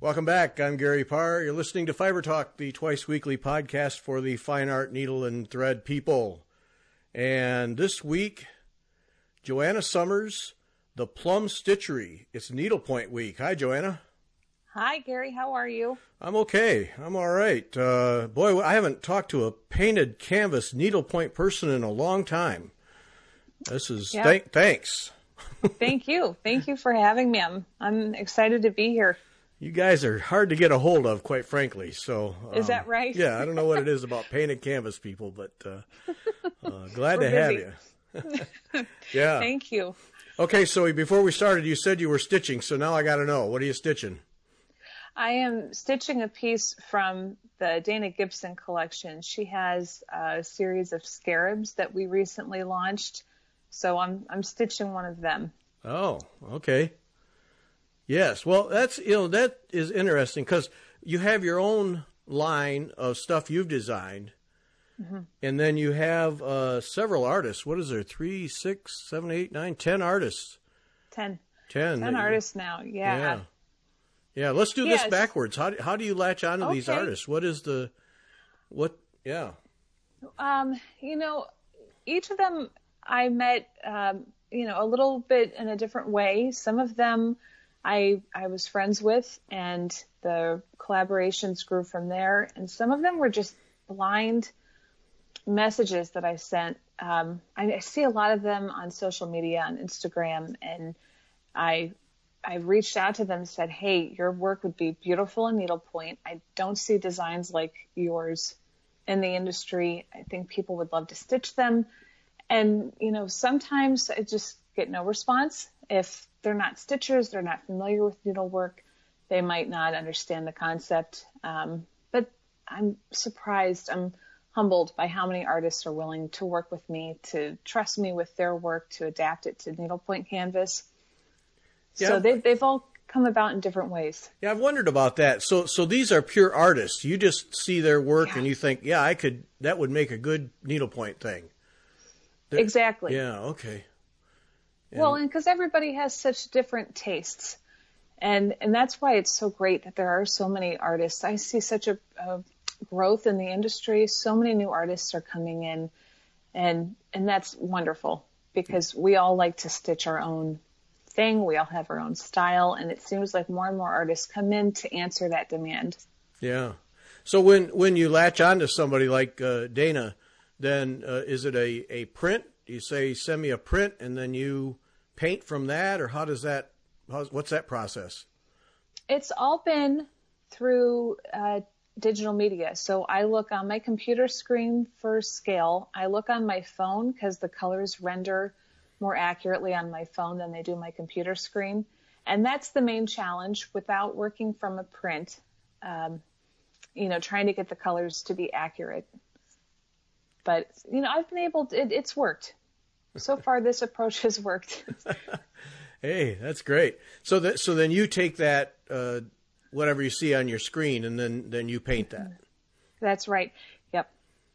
Welcome back. I'm Gary Parr. You're listening to Fiber Talk, the twice-weekly podcast for the fine art needle and thread people. And this week, Joanna Summers, The Plum Stitchery. It's Needlepoint Week. Hi, Joanna. Hi, Gary. How are you? I'm okay. I'm all right. Boy, I haven't talked to a painted canvas needlepoint person in a long time. This is thanks. Thank you. Thank you for having me. I'm excited to be here. You guys are hard to get a hold of, quite frankly. So is that right? Yeah, I don't know what it is about painted canvas people, but glad to have you. Yeah. Thank you. Okay, so before we started, you said you were stitching, so now I got to know. What are you stitching? I am stitching a piece from the Dana Gibson collection. She has a series of scarabs that we recently launched, so I'm stitching one of them. Oh, okay. Yes, well, that is interesting because you have your own line of stuff you've designed, and then you have several artists. What is there? 3, 6, 7, 8, 9, 10 artists. 10 10 artists now. Yeah. Yeah. Let's do this backwards. How do you latch onto these artists? What is Yeah. Each of them I met, a little bit in a different way. Some of them I was friends with, and the collaborations grew from there. And some of them were just blind messages that I sent. I see a lot of them on social media, on Instagram, and I reached out to them and said, hey, your work would be beautiful in needlepoint. I don't see designs like yours in the industry. I think people would love to stitch them. And, sometimes I just get no response. If they're not stitchers, they're not familiar with needlework, they might not understand the concept. But I'm surprised, I'm humbled by how many artists are willing to work with me, to trust me with their work, to adapt it to needlepoint canvas. Yeah. So they've all come about in different ways. Yeah, I've wondered about that. So these are pure artists. You just see their work and you think, that would make a good needlepoint thing. Exactly. Yeah, okay. And because everybody has such different tastes. And that's why it's so great that there are so many artists. I see such a growth in the industry. So many new artists are coming in. And that's wonderful because we all like to stitch our own thing. We all have our own style. And it seems like more and more artists come in to answer that demand. Yeah. So when you latch on to somebody like Dana, then is it a print? You say, send me a print, and then you paint from that, or what's that process? It's all been through digital media. So I look on my computer screen for scale. I look on my phone because the colors render more accurately on my phone than they do my computer screen. And that's the main challenge without working from a print, trying to get the colors to be accurate. But, I've been able to, it's worked. So far, this approach has worked. Hey, that's great. So then you take that, whatever you see on your screen, and then you paint that. That's right. Yep.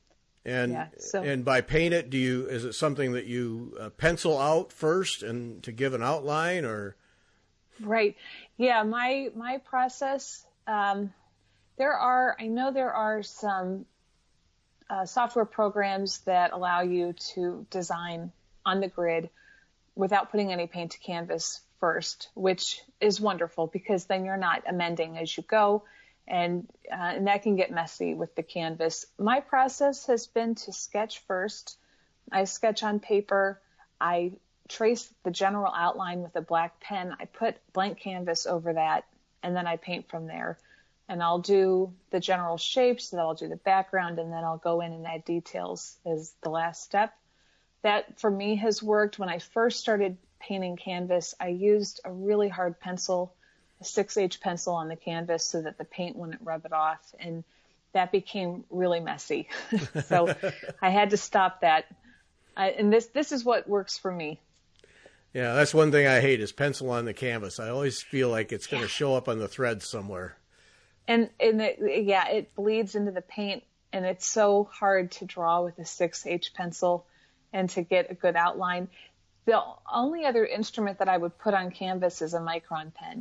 And by paint it, is it something that you pencil out first and to give an outline, or? Right. Yeah. My process, there are some software programs that allow you to design on the grid without putting any paint to canvas first, which is wonderful because then you're not amending as you go, and that can get messy with the canvas. My process has been to sketch first. I sketch on paper. I trace the general outline with a black pen. I put blank canvas over that, and then I paint from there. And I'll do the general shapes, then I'll do the background, and then I'll go in and add details as the last step. That, for me, has worked. When I first started painting canvas, I used a really hard pencil, a 6H pencil on the canvas so that the paint wouldn't rub it off, and that became really messy. So I had to stop that. And this is what works for me. Yeah, that's one thing I hate is pencil on the canvas. I always feel like it's going to show up on the thread somewhere. And it bleeds into the paint, and it's so hard to draw with a 6H pencil and to get a good outline. The only other instrument that I would put on canvas is a Micron pen.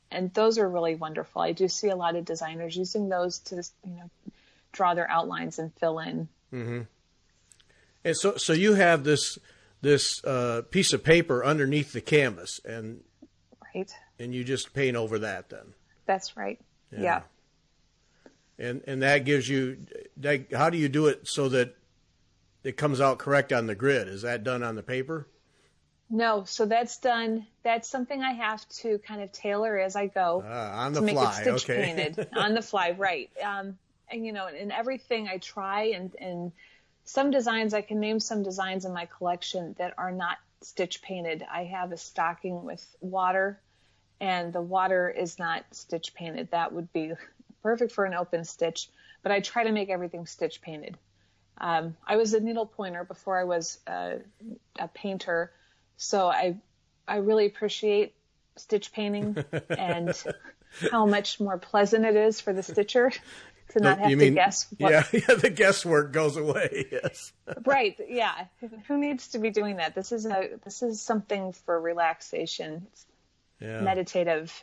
And those are really wonderful. I do see a lot of designers using those to, draw their outlines and fill in. Mm-hmm. And so you have this piece of paper underneath the canvas, and right, and you just paint over that then. That's right. Yeah. And that gives you, how do you do it so that it comes out correct on the grid? Is that done on the paper? No, so that's done. That's something I have to kind of tailor as I go. On the to make fly, it stitch okay. painted on the fly, right? And in everything I try, and some designs, I can name some designs in my collection that are not stitch painted. I have a stocking with water, and the water is not stitch painted. That would be perfect for an open stitch, but I try to make everything stitch painted. I was a needle pointer before I was a painter, so I really appreciate stitch painting and how much more pleasant it is for the stitcher to not have to guess. Yeah, the guesswork goes away. Yes. Right. Yeah. Who needs to be doing that? This is something for relaxation. It's meditative.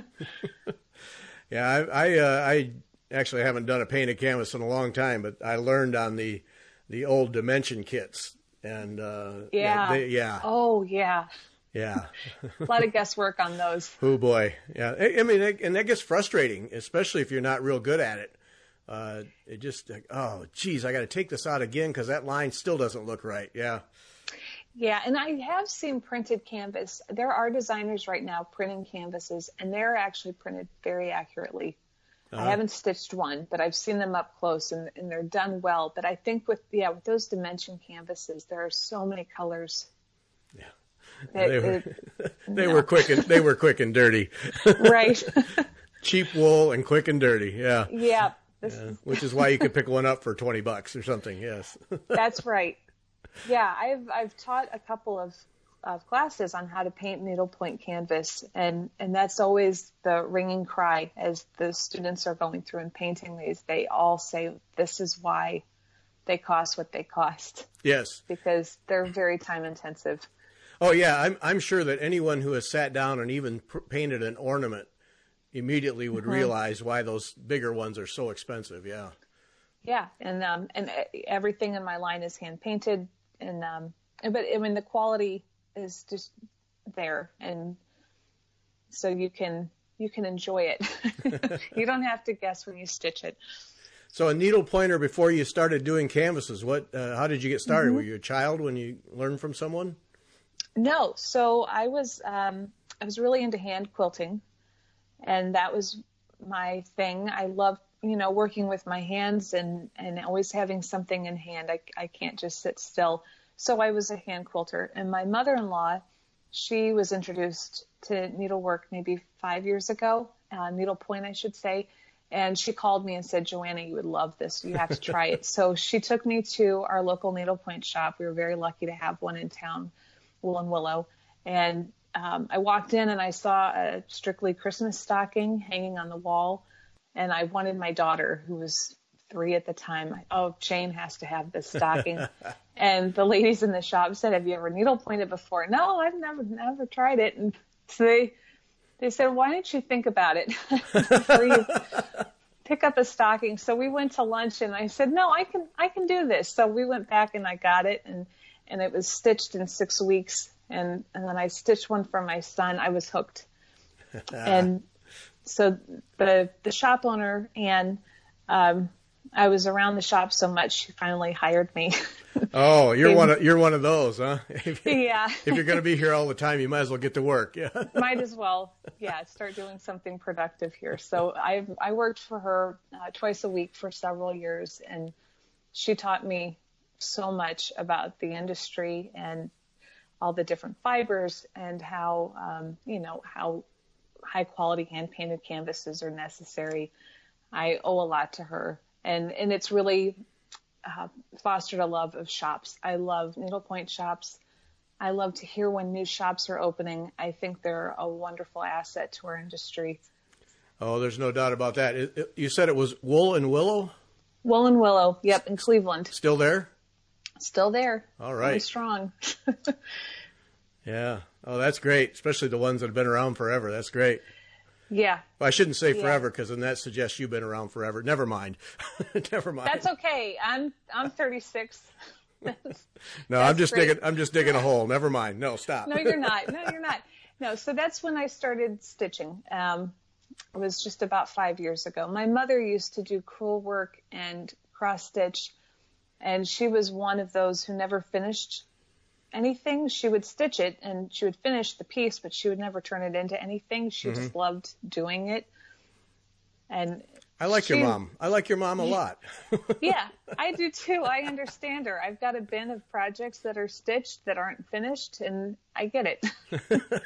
Yeah, I actually haven't done a painted canvas in a long time, but I learned on the old dimension kits, and Oh yeah. Yeah. A lot of guesswork on those. Oh boy. Yeah. I mean, and that gets frustrating, especially if you're not real good at it. It just, oh geez, I got to take this out again because that line still doesn't look right. Yeah. Yeah, and I have seen printed canvas. There are designers right now printing canvases, and they're actually printed very accurately. I haven't stitched one, but I've seen them up close, and they're done well. But I think with those dimension canvases, there are so many colors. Yeah, they were quick and dirty. Right. Cheap wool and quick and dirty. Yeah. Yeah. Which is why you could pick one up for $20 or something. Yes. That's right. Yeah, I've taught a couple of classes on how to paint needlepoint canvas, and that's always the ringing cry as the students are going through and painting these. They all say this is why they cost what they cost. Yes, because they're very time intensive. Oh yeah, I'm sure that anyone who has sat down and even painted an ornament immediately would realize why those bigger ones are so expensive. Yeah. Yeah, and everything in my line is hand painted, but I mean the quality is just there, and so you can enjoy it. You don't have to guess when you stitch it. So a needle pointer before you started doing canvases, how did you get started? Were you a child when you learned from someone? No, so I was really into hand quilting, and that was my thing. I loved working with my hands and always having something in hand. I can't just sit still. So I was a hand quilter, and my mother-in-law, she was introduced to needlework maybe 5 years ago, needlepoint, I should say. And she called me and said, Joanna, you would love this. You have to try it. So she took me to our local needlepoint shop. We were very lucky to have one in town, Wool and Willow. And I walked in and I saw a strictly Christmas stocking hanging on the wall. And I wanted my daughter, who was 3 at the time. Jane has to have this stocking. And the ladies in the shop said, have you ever needlepointed before? No, I've never tried it. And so they said, why don't you think about it before you pick up a stocking? So we went to lunch and I said, no, I can do this. So we went back and I got it, and it was stitched in 6 weeks. And then I stitched one for my son. I was hooked. And so the shop owner, and I was around the shop so much, she finally hired me. Oh, you're one of those, huh? Yeah. If you're going to be here all the time, you might as well get to work. Yeah. Might as well, start doing something productive here. So I worked for her twice a week for several years, and she taught me so much about the industry and all the different fibers and how how high quality hand painted canvases are necessary. I owe a lot to her, and it's really fostered a love of shops. I love needlepoint shops. I love to hear when new shops are opening. I think they're a wonderful asset to our industry. Oh, there's no doubt about that. You said it was Wool and Willow? Wool and Willow, yep, in Cleveland. Still there? Still there. All right. Very strong. Yeah. Oh, that's great, especially the ones that have been around forever. That's great. Yeah. Well, I shouldn't say forever, because then that suggests you've been around forever. Never mind. Never mind. That's okay. I'm 36. No, I'm just digging a hole. Never mind. No, stop. No, you're not. No, so that's when I started stitching. It was just about 5 years ago. My mother used to do crewel work and cross stitch, and she was one of those who never finished anything. She would stitch it and she would finish the piece, but she would never turn it into anything. She just loved doing it. And I like your mom. I like your mom a lot. Yeah, I do too. I understand her. I've got a bin of projects that are stitched that aren't finished, and I get it.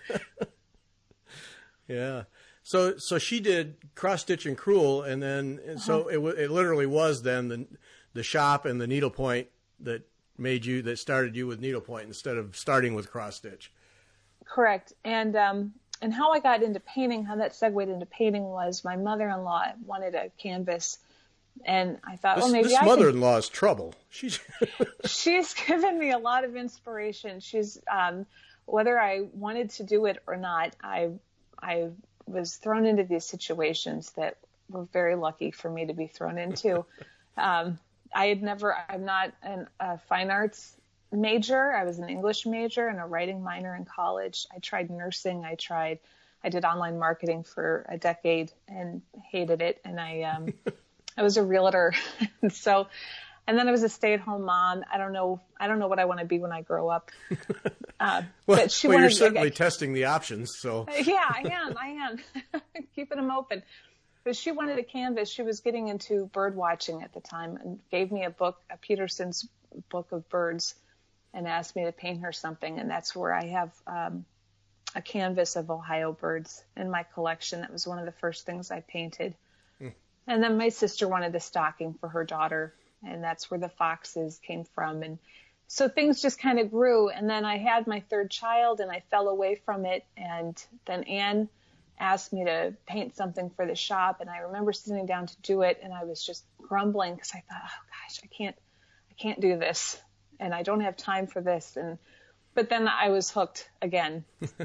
Yeah. So she did cross stitch and crewel, and then so it literally was then the shop and the needlepoint that started you with needlepoint instead of starting with cross stitch. Correct. And how I got into painting, how that segued into painting, was my mother-in-law wanted a canvas, and I thought, maybe this mother-in-law is trouble. She's given me a lot of inspiration. She's whether I wanted to do it or not, I was thrown into these situations that were very lucky for me to be thrown into. I'm not a fine arts major. I was an English major and a writing minor in college. I tried nursing. I did online marketing for a decade and hated it. And I was a realtor. And then I was a stay-at-home mom. I don't know what I want to be when I grow up. But you're certainly testing the options. So yeah, I am keeping them open. But she wanted a canvas. She was getting into bird watching at the time, and gave me a Peterson's book of birds, and asked me to paint her something. And that's where I have a canvas of Ohio birds in my collection. That was one of the first things I painted. And then my sister wanted a stocking for her daughter, and that's where the foxes came from. And so things just kind of grew. And then I had my third child, and I fell away from it. And then Anne asked me to paint something for the shop, and I remember sitting down to do it, and I was just grumbling because I thought, oh gosh, I can't do this, and I don't have time for this. But then I was hooked again,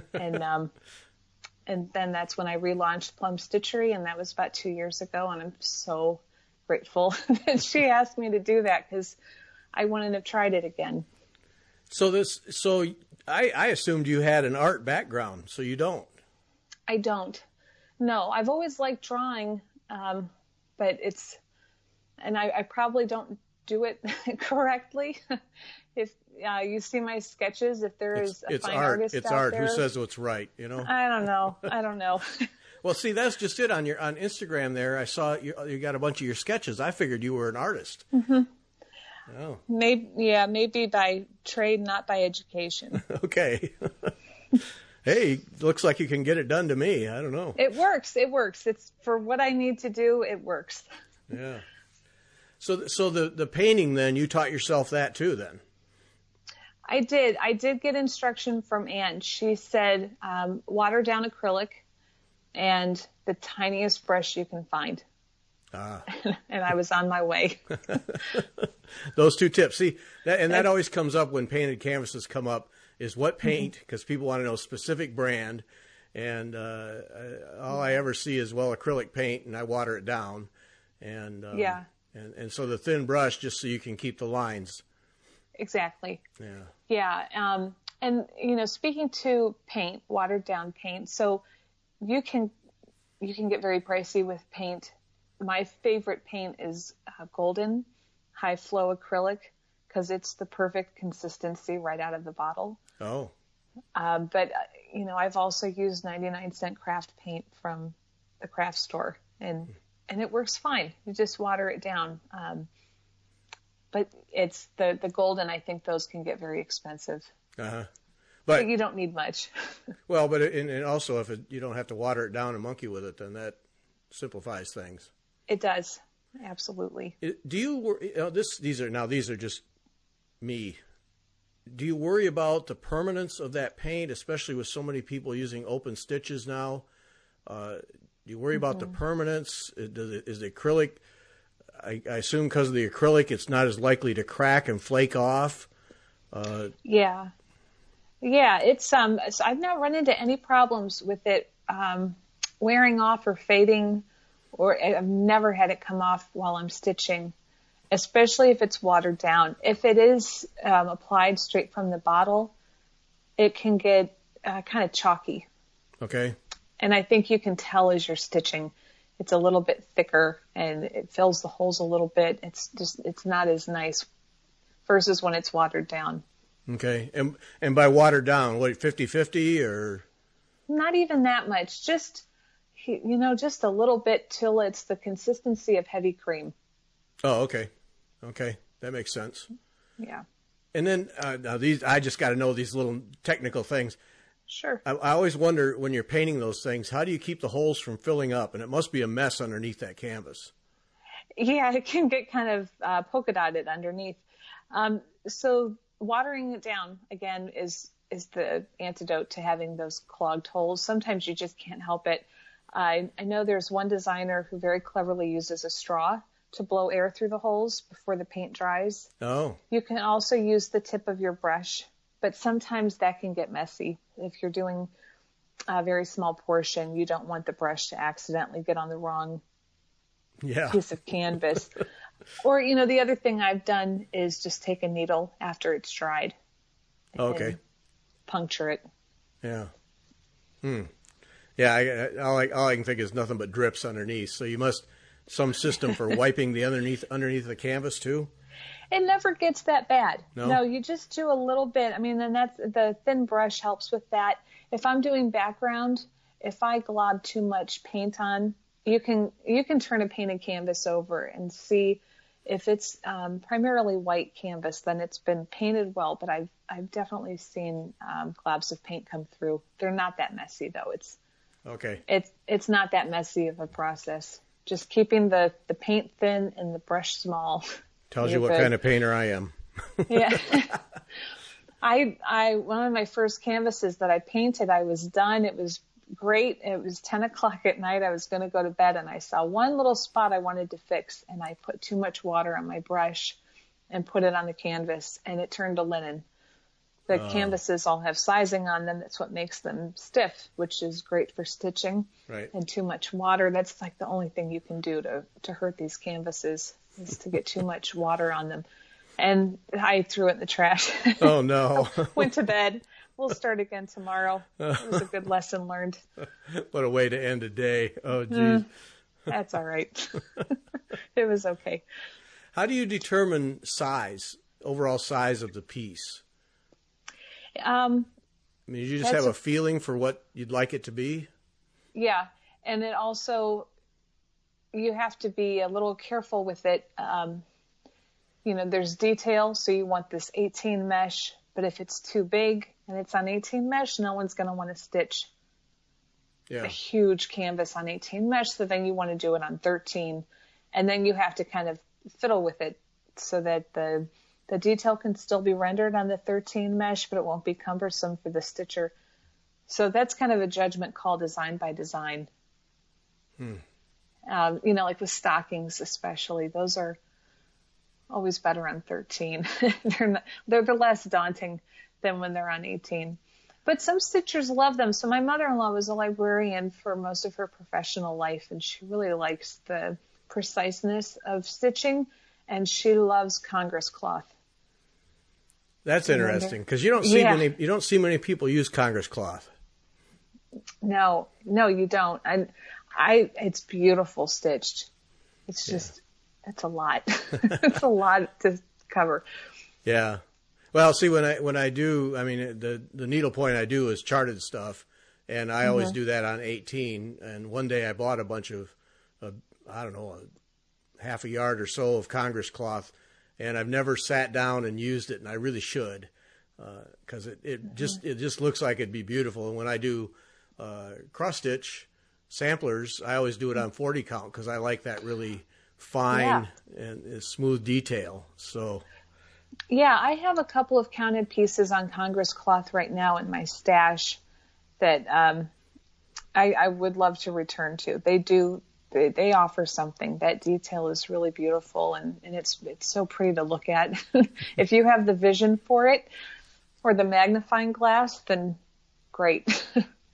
and then that's when I relaunched Plum Stitchery, and that was about 2 years ago, and I'm so grateful that she asked me to do that, because I wouldn't have tried it again. So I assumed you had an art background, so you don't. I don't. No, I've always liked drawing, but I probably don't do it correctly. If you see my sketches, if there is a fine artist it's out art. there, who says what's right? You know. I don't know. Well, see, that's just it on Instagram. There, I saw you got a bunch of your sketches. I figured you were an artist. Mm-hmm. Oh. Maybe by trade, not by education. Okay. Hey, looks like you can get it done to me. I don't know. It works. It's for what I need to do. It works. Yeah. So the painting, then, you taught yourself that too, then? I did get instruction from Anne. She said, water down acrylic and the tiniest brush you can find. And I was on my way. Those two tips. See, that always comes up when painted canvases come up, is what paint, because people want to know specific brand. And all I ever see is, acrylic paint, and I water it down. And yeah. And so the thin brush, just so you can keep the lines. Exactly. Yeah. Yeah. And, speaking to paint, watered down paint, so you can get very pricey with paint. My favorite paint is golden high flow acrylic, because it's the perfect consistency right out of the bottle. Oh. But I've also used 99-cent craft paint from the craft store, and it works fine. You just water it down. But it's the golden, I think those can get very expensive. Uh-huh. But you don't need much. Well, but and also if you don't have to water it down and monkey with it, then that simplifies things. It does. Absolutely. Do you these are just me. Do you worry about the permanence of that paint, especially with so many people using open stitches now? Do you worry about the permanence? Is the acrylic, I assume because of the acrylic, it's not as likely to crack and flake off? Yeah, it's so I've not run into any problems with it wearing off or fading, or I've never had it come off while I'm stitching, especially if it's watered down. If it is applied straight from the bottle, it can get kind of chalky. Okay. And I think you can tell as you're stitching, it's a little bit thicker and it fills the holes a little bit. It's not as nice versus when it's watered down. Okay. And by watered down, what, 50-50 or? Not even that much. Just a little bit till it's the consistency of heavy cream. Oh, okay. Okay. That makes sense. Yeah. And then now I just got to know these little technical things. Sure. I always wonder when you're painting those things, how do you keep the holes from filling up? And it must be a mess underneath that canvas. Yeah, it can get kind of polka dotted underneath. So watering it down, again, is the antidote to having those clogged holes. Sometimes you just can't help it. I know there's one designer who very cleverly uses a straw to blow air through the holes before the paint dries. Oh. You can also use the tip of your brush, but sometimes that can get messy. If you're doing a very small portion, you don't want the brush to accidentally get on the wrong piece of canvas. Or, the other thing I've done is just take a needle after it's dried. Okay. Puncture it. Yeah. Yeah, all I can think is nothing but drips underneath. So you must, some system for wiping the underneath the canvas too? It never gets that bad. No, you just do a little bit. I mean, then that's the thin brush helps with that. If I'm doing background, if I glob too much paint on, you can turn a painted canvas over and see if it's primarily white canvas, then it's been painted well. But I've definitely seen globs of paint come through. They're not that messy though. It's not that messy of a process. Just keeping the paint thin and the brush small. Tells you what kind of painter I am. Yeah. One of my first canvases that I painted, I was done. It was great. It was 10 o'clock at night. I was going to go to bed and I saw one little spot I wanted to fix and I put too much water on my brush and put it on the canvas and it turned to linen. The canvases all have sizing on them. That's what makes them stiff, which is great for stitching. Right. And too much water, that's like the only thing you can do to hurt these canvases is to get too much water on them. And I threw it in the trash. Oh, no. Went to bed. We'll start again tomorrow. It was a good lesson learned. What a way to end a day. Oh, geez. That's all right. It was okay. How do you determine overall size of the piece? I mean, you just have a feeling for what you'd like it to be? Yeah. And it also, you have to be a little careful with it. There's detail, so you want this 18 mesh, but if it's too big and it's on 18 mesh, no one's going to want to stitch a huge canvas on 18 mesh, so then you want to do it on 13. And then you have to kind of fiddle with it so that the detail can still be rendered on the 13 mesh, but it won't be cumbersome for the stitcher. So that's kind of a judgment call, design by design. Like with stockings especially, those are always better on 13. They're less daunting than when they're on 18. But some stitchers love them. So my mother-in-law was a librarian for most of her professional life, and she really likes the preciseness of stitching, and she loves Congress cloth. That's interesting because you don't see many people use Congress cloth. No, you don't. And it's beautiful stitched. It's just, it's a lot. It's a lot to cover. Yeah. Well, see, when I do, I mean, the needlepoint I do is charted stuff, and I always do that on 18. And one day I bought a bunch of, I don't know, half a yard or so of Congress cloth, and I've never sat down and used it, and I really should, because it just looks like it'd be beautiful. And when I do cross stitch samplers, I always do it on 40 count because I like that really fine and smooth detail. So. Yeah, I have a couple of counted pieces on Congress cloth right now in my stash that I would love to return to. They offer something. That detail is really beautiful, and it's so pretty to look at. If you have the vision for it or the magnifying glass, then great.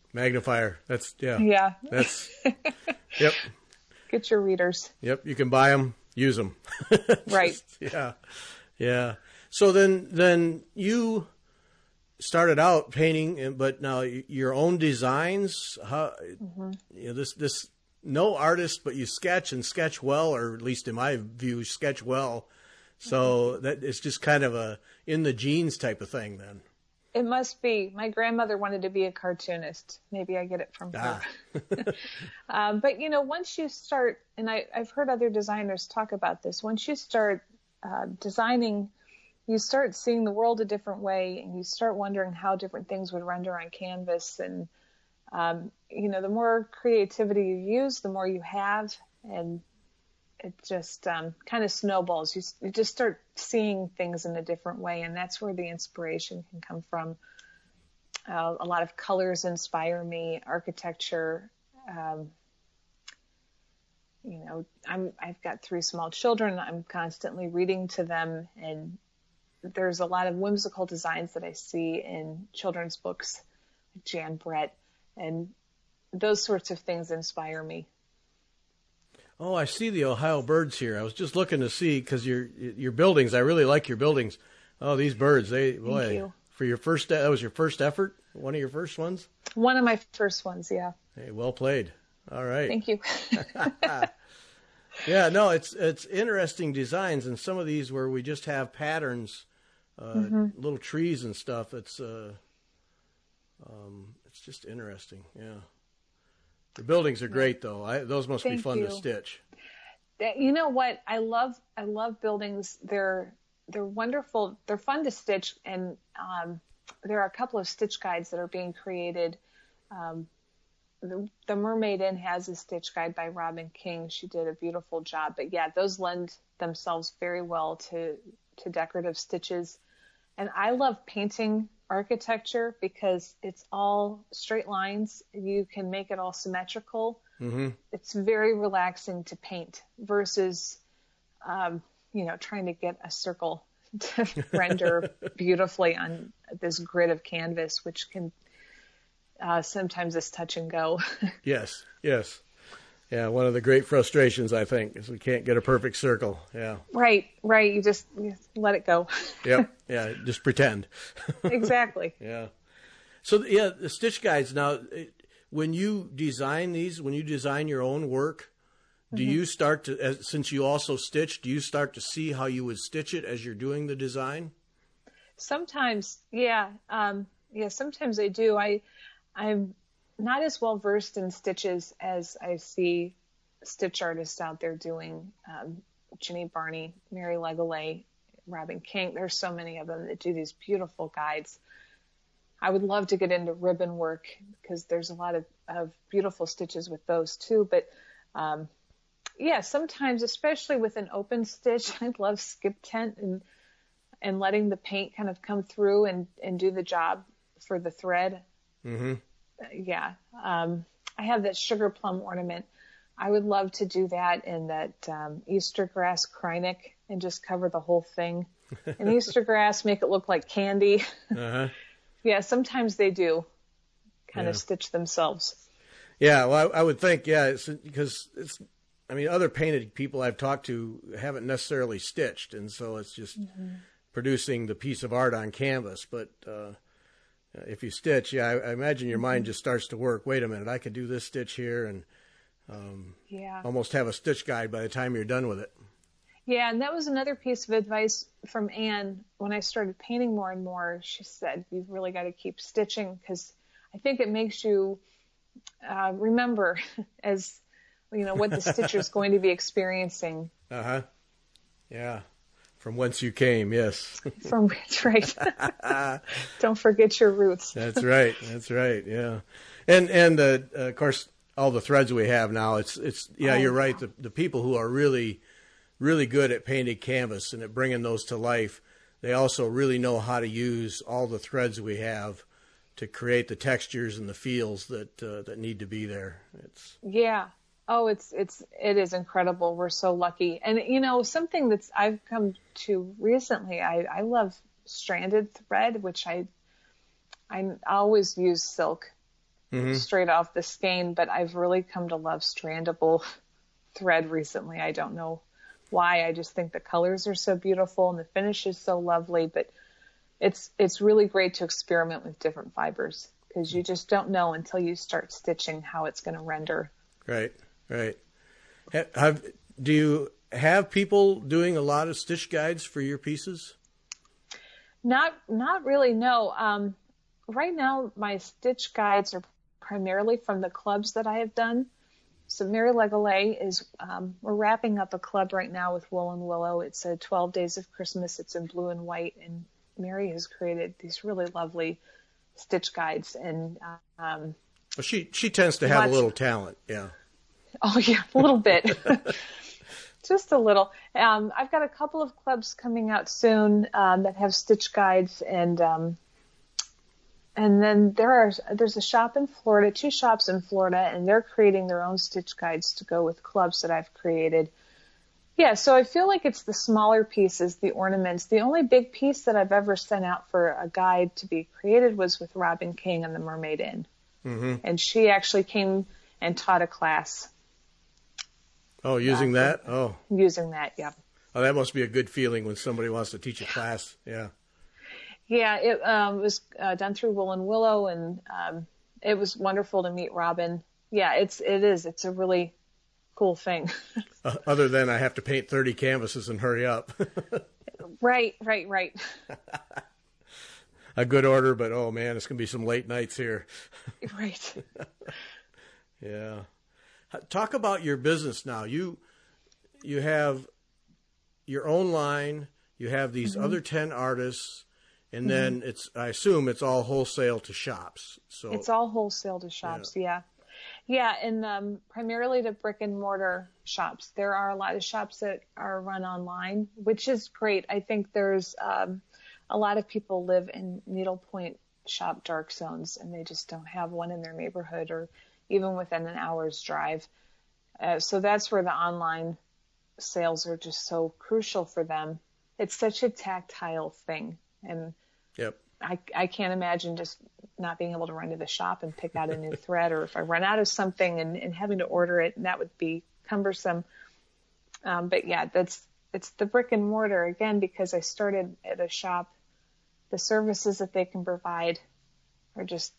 Magnifier. That's, yeah. Yeah. That's, yep. Get your readers. Yep. You can buy them, use them. Right. Yeah. Yeah. So then you started out painting, but now your own designs, how, you know, this, no artist, but you sketch and sketch well, or at least in my view, sketch well. So that it's just kind of a in the genes type of thing then. It must be. My grandmother wanted to be a cartoonist. Maybe I get it from her. But, you know, once you start, and I've heard other designers talk about this, once you start designing, you start seeing the world a different way, and you start wondering how different things would render on canvas. And, you know, the more creativity you use, the more you have, and it just kind of snowballs. You just start seeing things in a different way, and that's where the inspiration can come from. A lot of colors inspire me, architecture. You know, I've got 3 small children. I'm constantly reading to them, and there's a lot of whimsical designs that I see in children's books, like Jan Brett, and those sorts of things inspire me. Oh, I see the Ohio birds here. I was just looking to see, because your buildings, I really like your buildings. Oh, these birds, Thank you. For your first, that was your first effort? One of your first ones? One of my first ones, yeah. Hey, well played. All right. Thank you. Yeah, no, it's interesting designs, and some of these where we just have patterns, little trees and stuff. It's just interesting. Yeah. The buildings are great, though. Those must be fun to stitch. You know what? I love buildings. They're wonderful. They're fun to stitch, and there are a couple of stitch guides that are being created. The Mermaid Inn has a stitch guide by Robin King. She did a beautiful job. But yeah, those lend themselves very well to decorative stitches. And I love painting architecture because it's all straight lines. You can make it all symmetrical. Mm-hmm. It's very relaxing to paint versus, you know, trying to get a circle to render beautifully on this grid of canvas, which can sometimes is touch and go. Yes. Yeah, one of the great frustrations, I think, is we can't get a perfect circle. Yeah. Right. You just let it go. Yep. Yeah, just pretend. Exactly. Yeah. So, yeah, the stitch guides. Now, when you design these, when you design your own work, do you start to, since you also stitch, do you start to see how you would stitch it as you're doing the design? Sometimes, yeah. Sometimes I do. I'm not as well versed in stitches as I see stitch artists out there doing. Ginny Barney, Mary Legalay, Robin King. There's so many of them that do these beautiful guides. I would love to get into ribbon work because there's a lot of beautiful stitches with those too. But yeah, sometimes, especially with an open stitch, I love skip tent and letting the paint kind of come through and do the job for the thread. Mm-hmm. Yeah. I have that sugar plum ornament. I would love to do that in that Easter grass Krynic and just cover the whole thing. And Easter grass, make it look like candy. Uh-huh. Yeah, sometimes they do kind of stitch themselves. Yeah, well, I would think, because I mean, other painted people I've talked to haven't necessarily stitched, and so it's just producing the piece of art on canvas. But if you stitch, I imagine your mind just starts to work. Wait a minute, I could do this stitch here, and almost have a stitch guide by the time you're done with it. Yeah, and that was another piece of advice from Anne when I started painting more and more. She said, you've really got to keep stitching because I think it makes you remember as, you know, what the stitcher is going to be experiencing. Uh-huh. Yeah. From whence you came, yes. That's right. Don't forget your roots. That's right, yeah. And of course, all the threads we have now, you're right. The people who are really, really good at painted canvas and at bringing those to life, they also really know how to use all the threads we have to create the textures and the feels that need to be there. It is incredible. We're so lucky. And, you know, something that's I've come to recently, I love stranded thread, which I always use silk. straight off the skein, but I've really come to love strandable thread recently. I don't know why. I just think the colors are so beautiful and the finish is so lovely, but it's really great to experiment with different fibers because you just don't know until you start stitching how it's going to render. Right, right. Do you have people doing a lot of stitch guides for your pieces? Not really, no. Right now, my stitch guides are primarily from the clubs that I have done. So Mary Legalet is, we're wrapping up a club right now with Wool and Willow. It's a 12 Days of Christmas. It's in blue and white, and Mary has created these really lovely stitch guides. And well, she tends to have a little talent, yeah. Oh yeah, a little bit. Just a little. I've got a couple of clubs coming out soon that have stitch guides, and then there's a shop in Florida, 2 shops in Florida, and they're creating their own stitch guides to go with clubs that I've created. Yeah, so I feel like it's the smaller pieces, the ornaments. The only big piece that I've ever sent out for a guide to be created was with Robin King and the Mermaid Inn. Mm-hmm. And she actually came and taught a class. Oh, using that? Oh. Using that, yeah. Oh, that must be a good feeling when somebody wants to teach a class. Yeah. Yeah, it was done through Wool and Willow, and it was wonderful to meet Robin. Yeah, it is. It's a really cool thing. Other than I have to paint 30 canvases and hurry up. Right. A good order, but oh man, it's going to be some late nights here. Right. Yeah. Talk about your business now. You have your own line. You have these other 10 artists, and then I assume it's all wholesale to shops. So it's all wholesale to shops. Yeah. And primarily to brick and mortar shops. There are a lot of shops that are run online, which is great. I think there's a lot of people live in needlepoint shop dark zones, and they just don't have one in their neighborhood or even within an hour's drive. So that's where the online sales are just so crucial for them. It's such a tactile thing. And yep. I can't imagine just not being able to run to the shop and pick out a new thread, or if I run out of something and having to order it, and that would be cumbersome. But yeah, it's the brick and mortar again, because I started at a shop. The services that they can provide are just,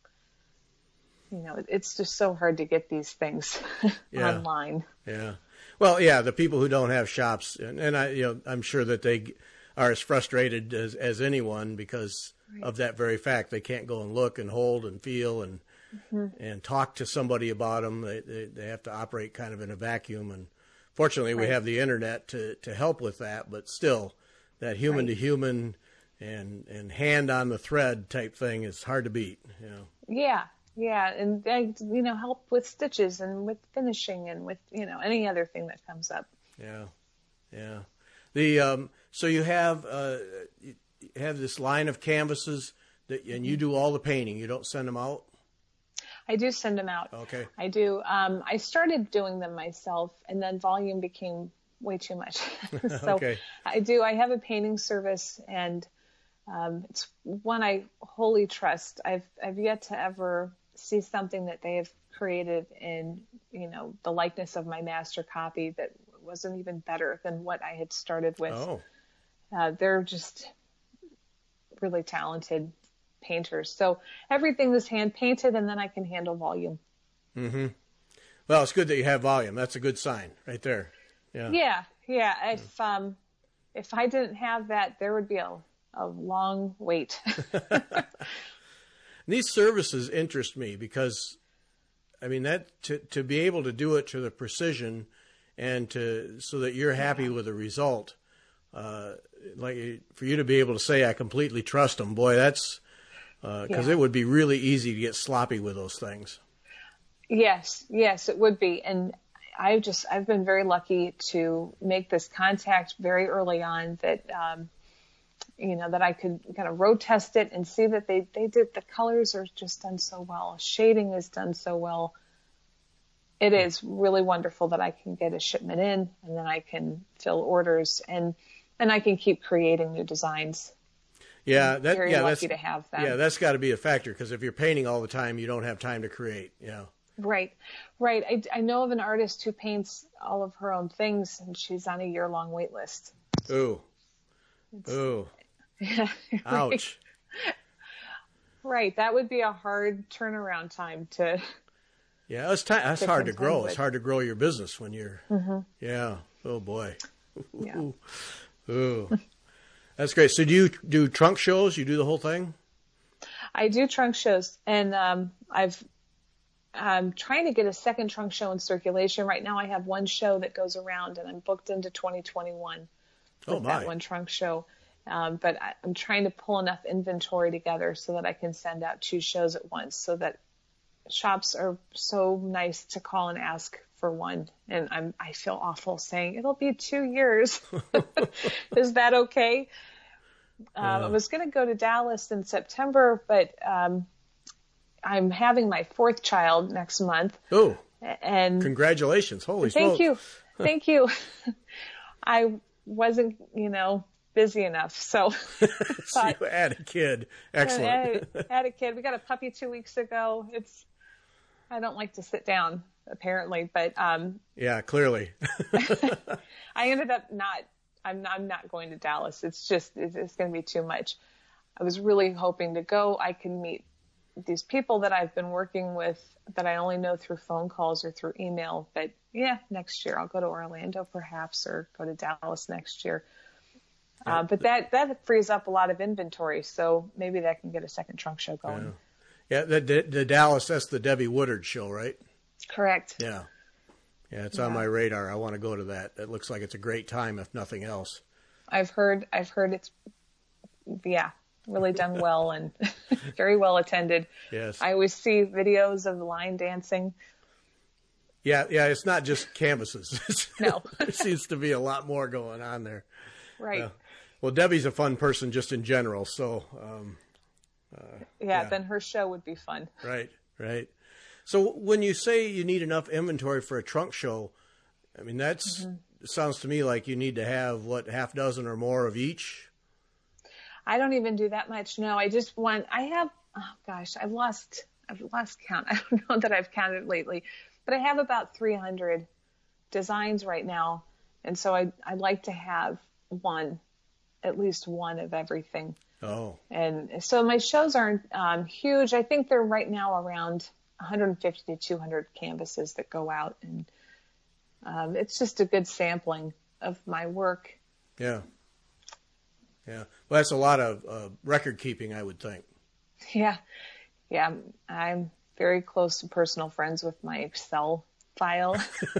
it's just so hard to get these things online. Yeah. Well, yeah, the people who don't have shops, and I'm sure that they are as frustrated as anyone because of that very fact. They can't go and look and hold and feel and talk to somebody about them. They have to operate kind of in a vacuum. And fortunately, we have the internet to help with that. But still, that human to human and hand on the thread type thing is hard to beat. Yeah, and help with stitches and with finishing and with any other thing that comes up. Yeah. The so you have this line of canvases and you do all the painting. You don't send them out? I do send them out. Okay. I do. I started doing them myself, and then volume became way too much. So okay. I have a painting service, and it's one I wholly trust. I've yet to ever see something that they have created in, the likeness of my master copy that wasn't even better than what I had started with. Oh. They're just really talented painters. So everything is hand painted, and then I can handle volume. Mm-hmm. Well, it's good that you have volume. That's a good sign right there. Yeah. If I didn't have that, there would be a long wait. These services interest me because, that to be able to do it to the precision and so that you're happy with the result, like for you to be able to say I completely trust them, boy, that's because it would be really easy to get sloppy with those things. Yes, it would be, and I've been very lucky to make this contact very early on that. That I could kind of road test it and see that they did, the colors are just done so well. Shading is done so well. It is really wonderful that I can get a shipment in, and then I can fill orders and I can keep creating new designs. Yeah, very lucky to have them. Yeah, that's got to be a factor because if you're painting all the time, you don't have time to create. Yeah. Right. I know of an artist who paints all of her own things, and she's on a year-long wait list. Ooh. Ooh. Yeah, Ouch. Right. That would be a hard turnaround time to. Yeah, that's hard to grow. with. It's hard to grow your business when you're. Yeah. Oh boy. Yeah. Ooh. That's great. So do you do trunk shows? You do the whole thing? I do trunk shows, and I'm trying to get a second trunk show in circulation. Right now I have one show that goes around, and I'm booked into 2021 with that one trunk show. But I'm trying to pull enough inventory together so that I can send out 2 shows at once, so that shops are so nice to call and ask for one. And I feel awful saying it'll be 2 years. Is that okay? I was going to go to Dallas in September, but I'm having my 4th child next month. Oh, and congratulations. Holy smokes. Thank you. Thank you. I wasn't, busy enough. So, so you had a kid. Excellent. Had a kid. We got a puppy 2 weeks ago. I don't like to sit down apparently, but, yeah, clearly. I ended up I'm not going to Dallas. It's going to be too much. I was really hoping to go. I can meet these people that I've been working with that I only know through phone calls or through email. But yeah, next year I'll go to Orlando perhaps, or go to Dallas next year. But that frees up a lot of inventory. So maybe that can get a second trunk show going. Yeah, the Dallas, that's the Debbie Woodard show, right? Correct. Yeah. Yeah, it's on my radar. I want to go to that. It looks like it's a great time, if nothing else. I've heard it's, really done well and very well attended. Yes. I always see videos of the line dancing. Yeah, it's not just canvases. No. There seems to be a lot more going on there. Right. Well, Debbie's a fun person just in general, so. Then her show would be fun. Right. So when you say you need enough inventory for a trunk show, I mean, it sounds to me like you need to have, half dozen or more of each? I don't even do that much. No, I've lost count. I don't know that I've counted lately, but I have about 300 designs right now. And so I'd like to have at least one of everything. Oh. And so my shows aren't huge. I think they're right now around 150 to 200 canvases that go out, and it's just a good sampling of my work. Yeah. Well, that's a lot of record keeping, I would think. Yeah. I'm very close to personal friends with my Excel file.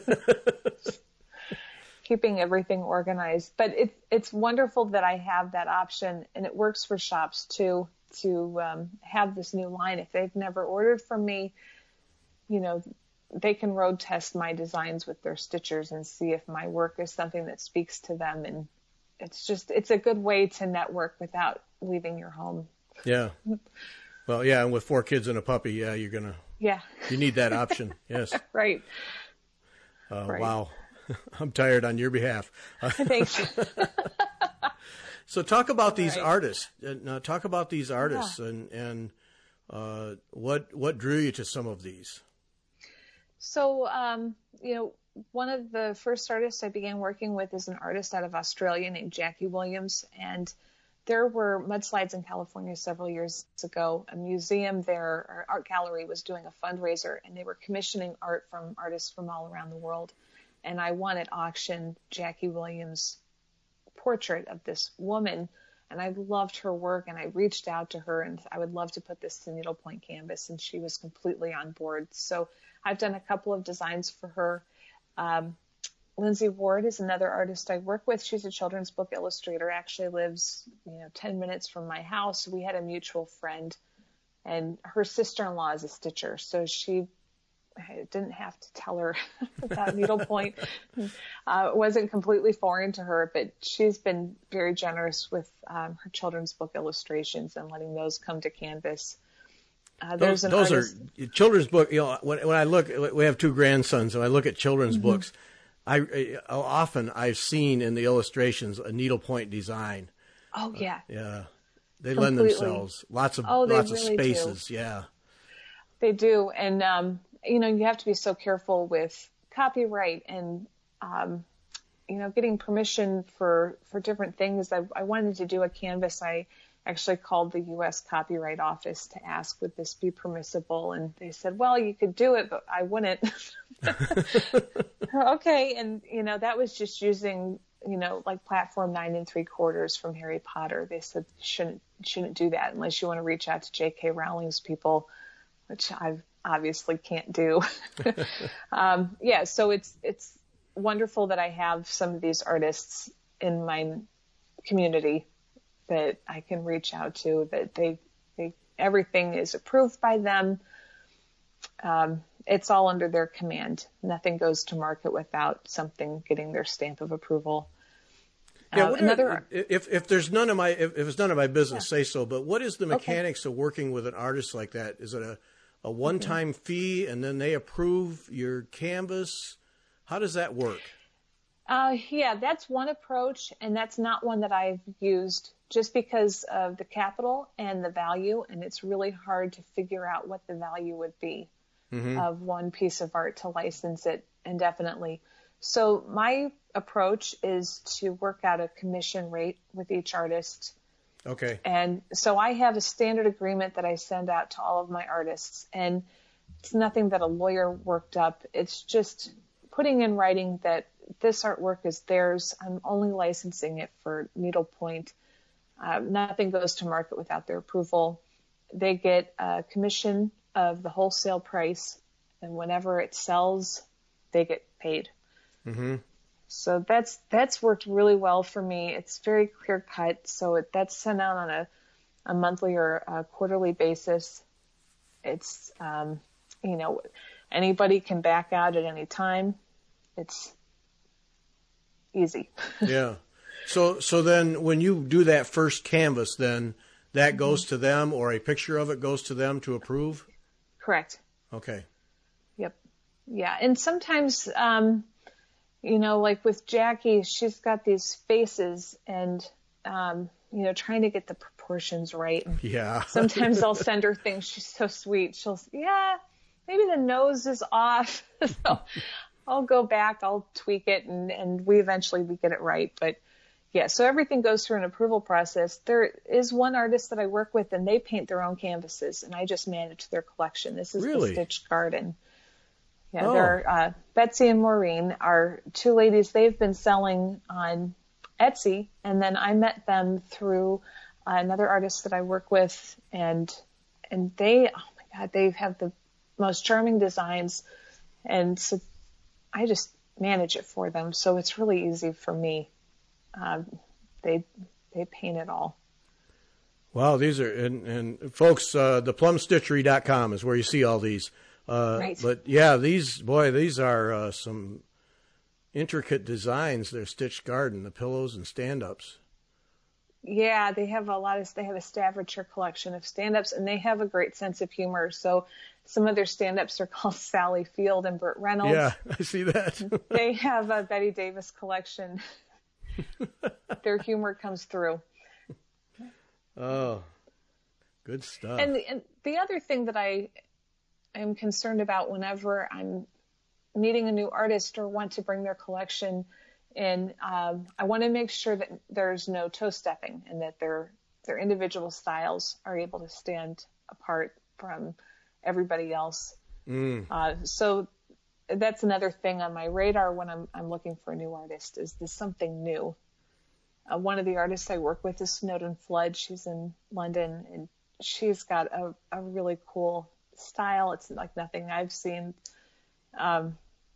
Keeping everything organized, but it's wonderful that I have that option, and it works for shops too, to have this new line. If they've never ordered from me, they can road test my designs with their stitchers and see if my work is something that speaks to them. And it's a good way to network without leaving your home. Yeah. Well, yeah. And with 4 kids and a puppy, you need that option. Yes. Right. Right. Wow. I'm tired on your behalf. Thanks. So talk about these artists. Talk about these artists and what drew you to some of these. So, one of the first artists I began working with is an artist out of Australia named Jackie Williams. And there were mudslides in California several years ago. A museum there, or art gallery, was doing a fundraiser, and they were commissioning art from artists from all around the world. And I won at auction Jackie Williams' portrait of this woman, and I loved her work, and I reached out to her, and I would love to put this to needlepoint canvas, and she was completely on board. So I've done a couple of designs for her. Lindsay Ward is another artist I work with. She's a children's book illustrator, actually lives 10 minutes from my house. We had a mutual friend, and her sister-in-law is a stitcher, so I didn't have to tell her about needlepoint. It wasn't completely foreign to her, but she's been very generous with her children's book illustrations and letting those come to canvas. Those are children's book. When I look, we have 2 grandsons, and I look at children's books. Often I've seen in the illustrations a needlepoint design. Oh yeah. They lend completely. themselves lots of Oh, they lots of really do. spaces. Yeah. They do. And, you have to be so careful with copyright and, getting permission for different things. I wanted to do a canvas. I actually called the U.S. Copyright Office to ask, would this be permissible? And they said, well, you could do it, but I wouldn't. Okay. And, that was just using, like platform 9 3/4 from Harry Potter. They said, shouldn't do that unless you want to reach out to J.K. Rowling's people, which I obviously can't do. So it's wonderful that I have some of these artists in my community that I can reach out to, that they everything is approved by them. It's all under their command. Nothing goes to market without something getting their stamp of approval. Yeah, if there's none of my if it's none of my business, say so. But what is the mechanics of working with an artist like that? Is it a one-time fee and then they approve your canvas? How does that work? That's one approach, and that's not one that I've used just because of the capital and the value, and it's really hard to figure out what the value would be of one piece of art to license it indefinitely. So my approach is to work out a commission rate with each artist. Okay. And so I have a standard agreement that I send out to all of my artists, and it's nothing that a lawyer worked up. It's just putting in writing that this artwork is theirs. I'm only licensing it for needlepoint. Nothing goes to market without their approval. They get a commission of the wholesale price, and whenever it sells, they get paid. Mm-hmm. So that's worked really well for me. It's very clear cut. So that's sent out on a monthly or a quarterly basis. It's, anybody can back out at any time. It's easy. Yeah. So then when you do that first canvas, then that goes to them, or a picture of it goes to them to approve? Correct. Okay. Yep. Yeah. And sometimes, like with Jackie, she's got these faces and, trying to get the proportions right. And yeah. sometimes I'll send her things. She's so sweet. Maybe the nose is off. So I'll go back, I'll tweak it, and we get it right. But yeah, so everything goes through an approval process. There is one artist that I work with, and they paint their own canvases, and I just manage their collection. This is really? The Stitched Garden. Yeah, they're Betsy and Maureen are two ladies. They've been selling on Etsy, and then I met them through another artist that I work with, and they, oh my God, they have the most charming designs, and so I just manage it for them. So it's really easy for me. They paint it all. Wow, these are, and folks, theplumstitchery.com is where you see all these. Right. But yeah, these are some intricate designs. They're Stitched Garden, the pillows and stand-ups. Yeah, they have they have a Staffordshire collection of stand-ups, and they have a great sense of humor. So some of their stand-ups are called Sally Field and Burt Reynolds. Yeah, I see that. They have a Betty Davis collection. Their humor comes through. Oh, good stuff. And the other thing that I am concerned about whenever I'm meeting a new artist or want to bring their collection in, I want to make sure that there's no toe stepping and that their individual styles are able to stand apart from everybody else. So that's another thing on my radar when I'm looking for a new artist. Is this something new? One of the artists I work with is Snowden Flood. She's in London, and she's got a really cool style. It's like nothing I've seen. I've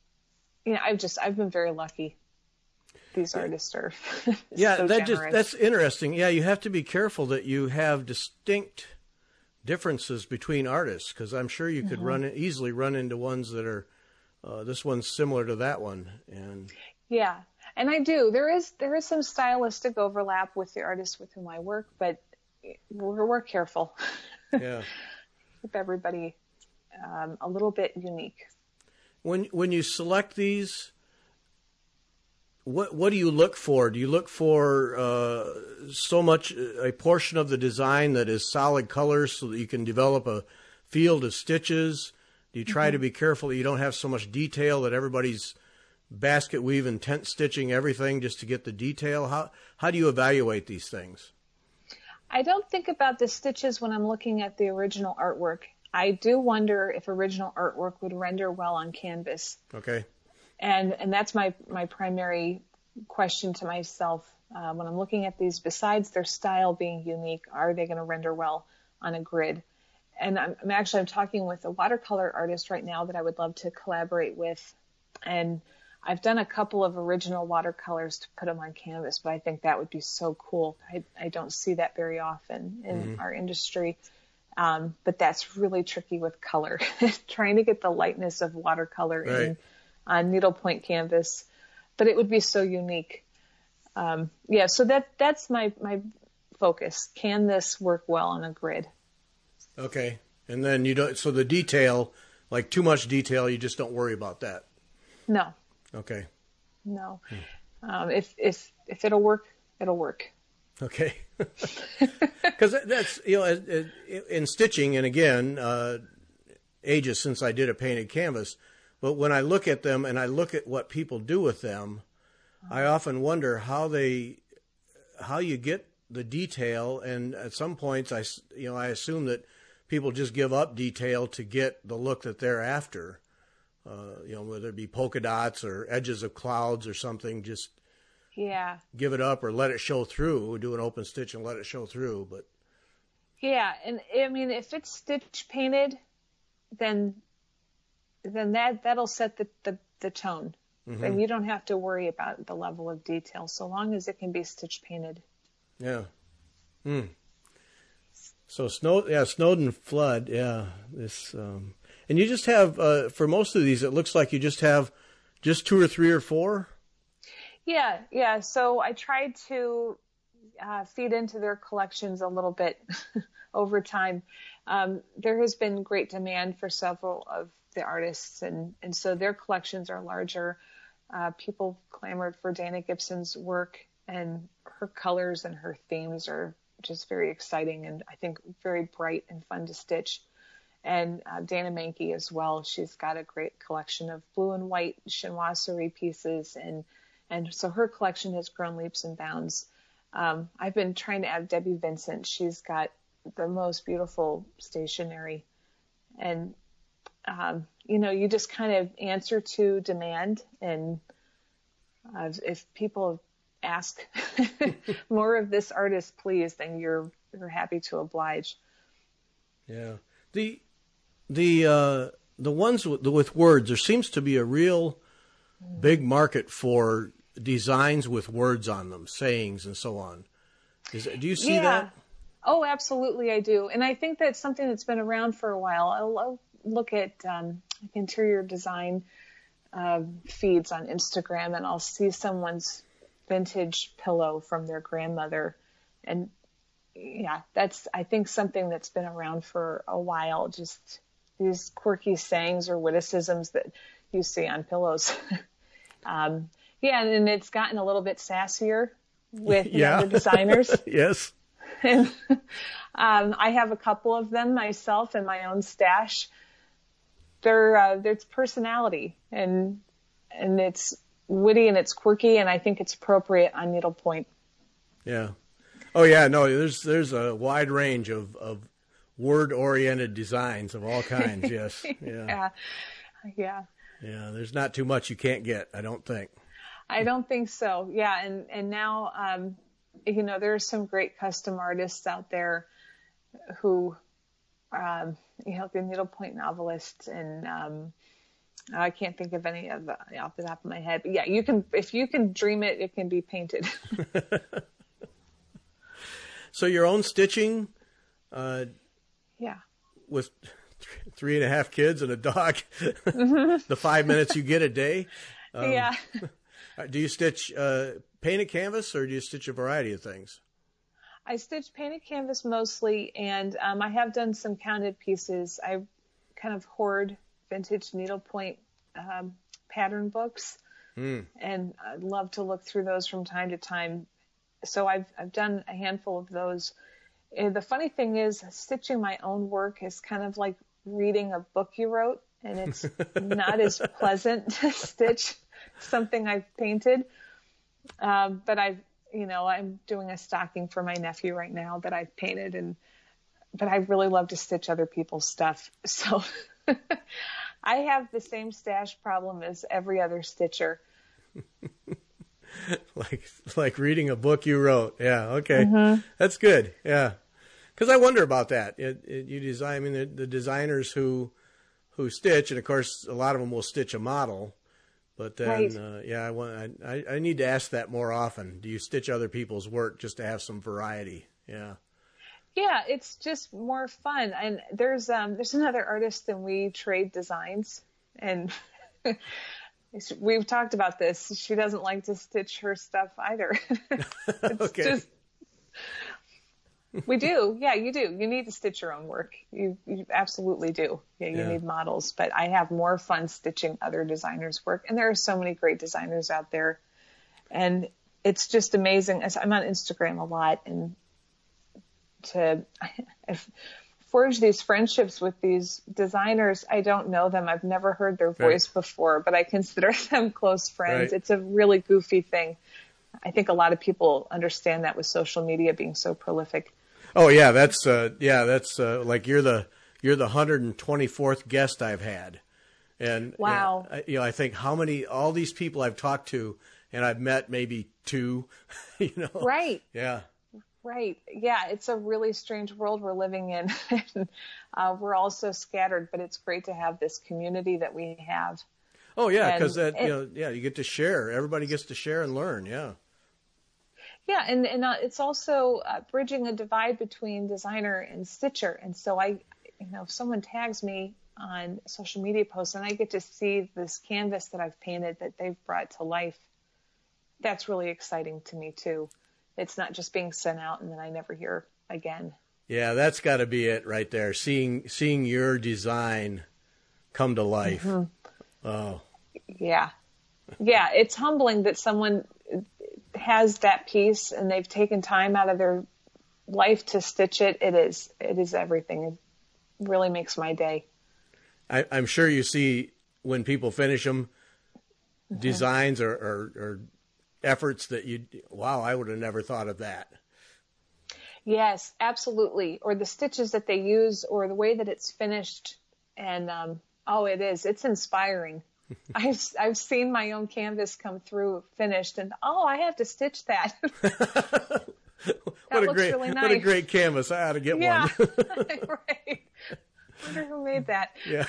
been very lucky. These artists are so generous. That's interesting. Yeah, you have to be careful that you have distinct differences between artists, because I'm sure you could easily run into ones that are this one's similar to that one. And yeah, and I do. There is some stylistic overlap with the artists with whom I work, but we're careful. Yeah, keep everybody a little bit unique. When you select these, what do you look for? Do you look for so much a portion of the design that is solid colors so that you can develop a field of stitches? Do you try to be careful that you don't have so much detail that everybody's basket weave and tent stitching everything just to get the detail? How do you evaluate these things? I don't think about the stitches when I'm looking at the original artwork. I do wonder if original artwork would render well on canvas. Okay. And that's my primary question to myself when I'm looking at these. Besides their style being unique, are they going to render well on a grid? And I'm talking with a watercolor artist right now that I would love to collaborate with. And I've done a couple of original watercolors to put them on canvas, but I think that would be so cool. I don't see that very often in our industry. But that's really tricky with color, trying to get the lightness of watercolor in on needlepoint canvas, but it would be so unique. So that's my focus. Can this work well on a grid? Okay. And then so the detail, like too much detail, you just don't worry about that. No. Okay. No. If it'll work, it'll work. Okay. Because that's, in stitching, and again, ages since I did a painted canvas, but when I look at them and I look at what people do with them, I often wonder how you get the detail. And at some points, I assume that people just give up detail to get the look that they're after. Whether it be polka dots or edges of clouds or something, just give it up or let it show through. Do an open stitch and let it show through. But and I mean, if it's stitch painted, then that'll set the tone, and you don't have to worry about the level of detail so long as it can be stitch painted. Yeah. So Snowden flood. Yeah, this. And you just have, for most of these, it looks like you just have just 2 or 3 or 4? Yeah. So I tried to feed into their collections a little bit over time. There has been great demand for several of the artists, and so their collections are larger. People clamored for Dana Gibson's work, and her colors and her themes are just very exciting and I think very bright and fun to stitch. And Dana Mankey as well. She's got a great collection of blue and white chinoiserie pieces, and so her collection has grown leaps and bounds. I've been trying to add Debbie Vincent. She's got the most beautiful stationery, and you just kind of answer to demand. And if people ask more of this artist, please, then you're happy to oblige. Yeah. The ones with words, there seems to be a real big market for designs with words on them, sayings and so on. Do you see that? Oh, absolutely, I do. And I think that's something that's been around for a while. I'll look at interior design feeds on Instagram, and I'll see someone's vintage pillow from their grandmother. And that's, I think, something that's been around for a while, just these quirky sayings or witticisms that you see on pillows. And it's gotten a little bit sassier with younger designers. Yes. And I have a couple of them myself in my own stash. There's personality, and it's witty and it's quirky, and I think it's appropriate on needlepoint. Yeah. Oh yeah, no, there's a wide range of word-oriented designs of all kinds. Yes. Yeah. Yeah. Yeah. There's not too much you can't get, I don't think. I don't think so. Yeah. And now, there are some great custom artists out there who, the needlepoint novelists, and I can't think of any of off the top of my head. But yeah, if you can dream it, it can be painted. So your own stitching, with 3.5 kids and a dog, the 5 minutes you get a day. Do you stitch painted canvas, or do you stitch a variety of things? I stitch painted canvas mostly, and I have done some counted pieces. I kind of hoard vintage needlepoint pattern books, and I love to look through those from time to time. So I've done a handful of those. And the funny thing is, stitching my own work is kind of like reading a book you wrote, and it's not as pleasant to stitch something I've painted. But I'm doing a stocking for my nephew right now that I've painted, but I really love to stitch other people's stuff. So I have the same stash problem as every other stitcher. like reading a book you wrote. Yeah. Okay. That's good. Yeah. Because I wonder about that. You design. I mean, the designers who stitch, and of course, a lot of them will stitch a model. But then, right. I need to ask that more often. Do you stitch other people's work just to have some variety? Yeah. Yeah, it's just more fun. And there's another artist, and we trade designs, and we've talked about this. She doesn't like to stitch her stuff either. Okay. We do. Yeah, you do. You need to stitch your own work. You absolutely do. Yeah, you need models. But I have more fun stitching other designers' work. And there are so many great designers out there. And it's just amazing. I'm on Instagram a lot. And I've forged these friendships with these designers. I don't know them. I've never heard their voice before, but I consider them close friends. Right. It's a really goofy thing. I think a lot of people understand that with social media being so prolific. Oh yeah, that's like you're the 124th guest I've had, and wow, I think all these people I've talked to, and I've met maybe 2, Right. Yeah. Right. Yeah, it's a really strange world we're living in. We're all so scattered, but it's great to have this community that we have. Oh yeah, because you get to share. Everybody gets to share and learn. Yeah. Yeah, and it's also bridging a divide between designer and stitcher. And so if someone tags me on social media posts and I get to see this canvas that I've painted that they've brought to life, that's really exciting to me too. It's not just being sent out and then I never hear again. Yeah, that's got to be it right there. Seeing your design come to life. Mm-hmm. Oh. Yeah. Yeah, it's humbling that someone has that piece and they've taken time out of their life to stitch it. It is everything. It really makes my day. I'm sure you see when people finish them, designs or efforts that I would have never thought of that. Yes, absolutely. Or the stitches that they use or the way that it's finished. And, it's inspiring. I've seen my own canvas come through finished and, I have to stitch that. What a great canvas. I ought to get one. Right. Wonder who made that. Yeah.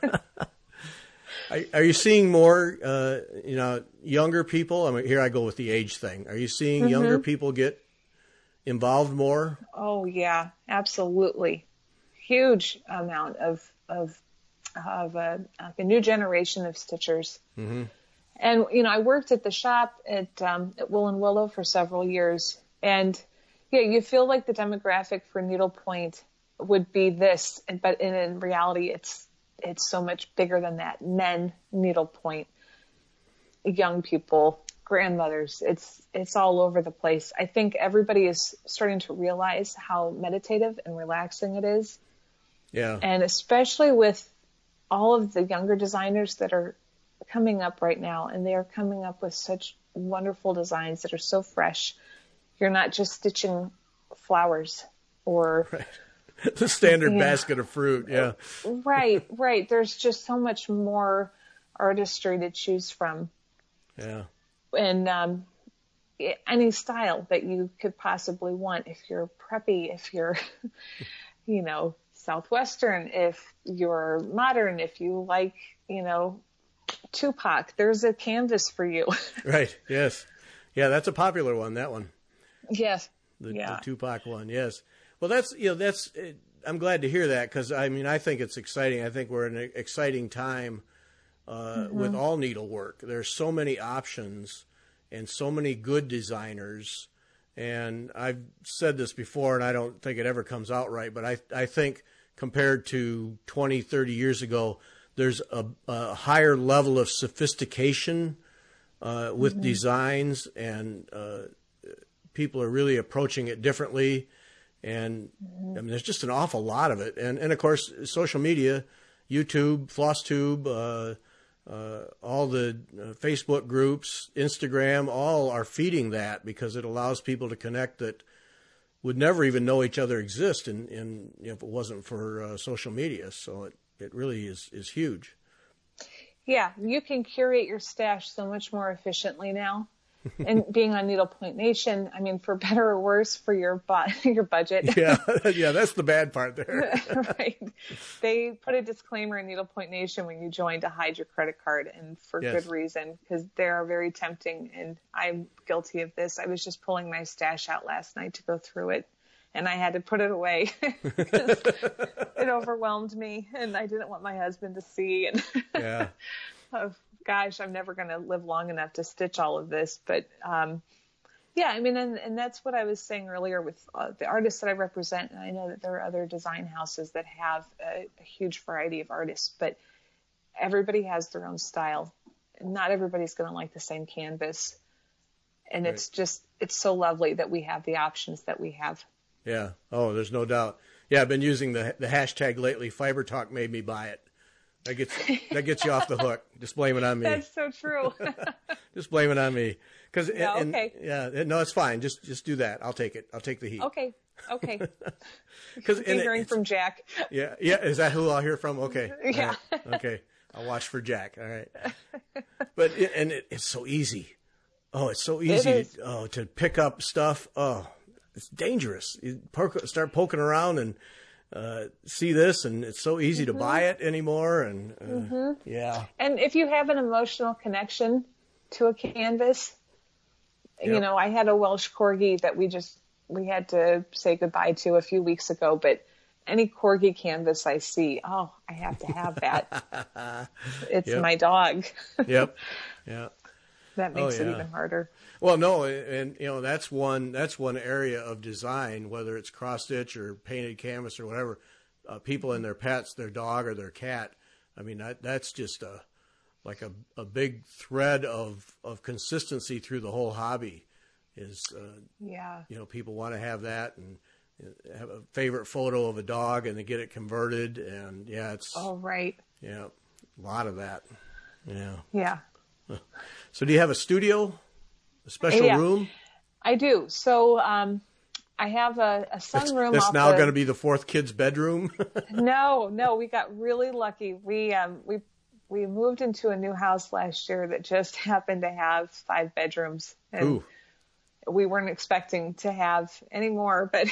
Are you seeing more, younger people? I mean, here I go with the age thing. Are you seeing younger people get involved more? Oh yeah, absolutely. Huge amount of a new generation of stitchers. Mm-hmm. And, I worked at the shop at Wool and Willow for several years. And you feel like the demographic for needlepoint would be this, but in reality, it's so much bigger than that. Men, needlepoint, young people, grandmothers, it's all over the place. I think everybody is starting to realize how meditative and relaxing it is. Yeah. And especially with all of the younger designers that are coming up right now, and they are coming up with such wonderful designs that are so fresh. You're not just stitching flowers or the standard basket of fruit. Yeah. Right. There's just so much more artistry to choose from. Yeah. And any style that you could possibly want. If you're preppy, if you're, Southwestern, if you're modern, if you like, Tupac, there's a canvas for you. Right. Yes. Yeah. That's a popular one. That one. Yes. The Tupac one. Yes. Well, I'm glad to hear that. 'Cause I think it's exciting. I think we're in an exciting time, with all needlework. There's so many options and so many good designers. And I've said this before, and I don't think it ever comes out right, but I think compared to 20, 30 years ago, there's a higher level of sophistication with designs, and people are really approaching it differently. And I mean, there's just an awful lot of it. And of course, social media, YouTube, FlossTube, all the Facebook groups, Instagram, all are feeding that because it allows people to connect that would never even know each other exist if it wasn't for social media. So it really is huge. Yeah, you can curate your stash so much more efficiently now. And being on Needlepoint Nation, I mean, for better or worse, for your budget. Yeah, that's the bad part there. Right. They put a disclaimer in Needlepoint Nation when you join to hide your credit card, and for good reason, because they are very tempting, and I'm guilty of this. I was just pulling my stash out last night to go through it, and I had to put it away because it overwhelmed me, and I didn't want my husband to see. And yeah. Gosh, I'm never going to live long enough to stitch all of this. But yeah, I mean, and that's what I was saying earlier with the artists that I represent. And I know that there are other design houses that have a huge variety of artists, but everybody has their own style. Not everybody's going to like the same canvas. And right. It's so lovely that we have the options that we have. Yeah. Oh, there's no doubt. Yeah, I've been using the hashtag lately. Fiber Talk made me buy it. That gets you off the hook. Just blame it on me. That's so true. Just blame it on me. Okay. No, it's fine. Just do that. I'll take it. I'll take the heat. Okay. Because hearing from Jack. Yeah. Is that who I'll hear from? Okay. Yeah. Right. Okay. I'll watch for Jack. All right. But it's so easy. Oh, it's so easy to pick up stuff. Oh, it's dangerous. You start poking around and see this, and it's so easy to buy it anymore. And yeah. And if you have an emotional connection to a canvas, you know, I had a Welsh Corgi that we had to say goodbye to a few weeks ago, but any Corgi canvas I see, I have to have that. It's my dog. Yep. Yeah. That makes it even harder. Well, no, and that's one area of design, whether it's cross stitch or painted canvas or whatever. People and their pets, their dog or their cat. I mean, that's just like a big thread of consistency through the whole hobby. Is people want to have that and have a favorite photo of a dog and they get it converted, and it's right. Yeah, a lot of that. Yeah. Yeah. So do you have a studio? A special room? I do. So I have a sunroom. That's now going to be the fourth kid's bedroom? No, we got really lucky. We moved into a new house last year that just happened to have 5 bedrooms. And Ooh. We weren't expecting to have any more, but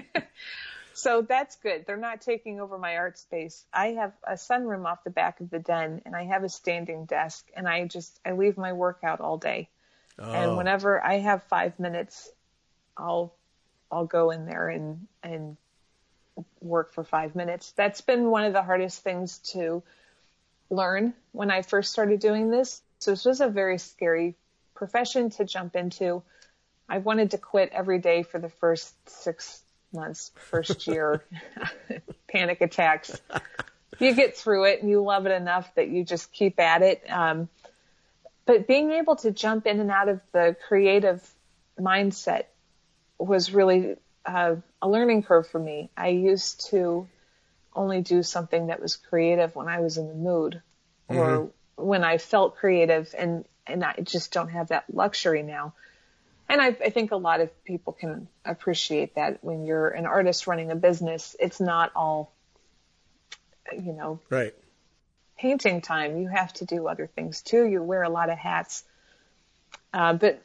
so that's good. They're not taking over my art space. I have a sunroom off the back of the den, and I have a standing desk, and I leave my work out all day. Oh. And whenever I have 5 minutes, I'll go in there and work for 5 minutes. That's been one of the hardest things to learn when I first started doing this. So this was a very scary profession to jump into. I wanted to quit every day for the first 6 months, first year, panic attacks. You get through it and you love it enough that you just keep at it. But being able to jump in and out of the creative mindset was really a learning curve for me. I used to only do something that was creative when I was in the mood or when I felt creative, and I just don't have that luxury now. And I think a lot of people can appreciate that when you're an artist running a business, it's not all, right. Painting time. You have to do other things too. You wear a lot of hats. But